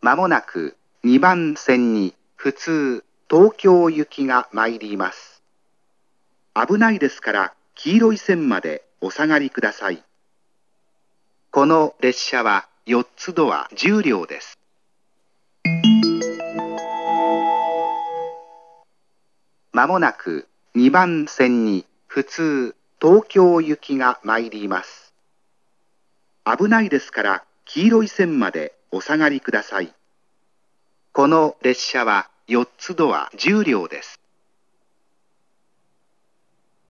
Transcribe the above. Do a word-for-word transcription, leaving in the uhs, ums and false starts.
まもなくにばん線に普通東京行きが参ります。危ないですから黄色い線までお下がりください。この列車はよっつドアじゅう両です。まもなくにばん線に普通東京行きが参ります。危ないですから黄色い線までお下がりください。この列車はよっつドアじゅう両です。